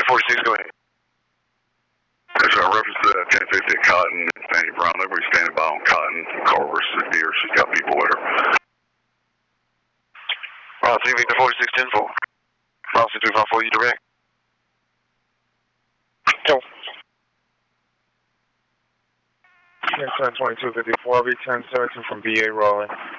46, go ahead. That's right, reference to 1050 at Cotton and Fanny Brown. Everybody's standing by on Cotton. Car versus deer. She's got people with her. Route 3 Victor 46, 10-4. Route 254, you direct. Go. Yes, 2254, V1017 from BA rolling.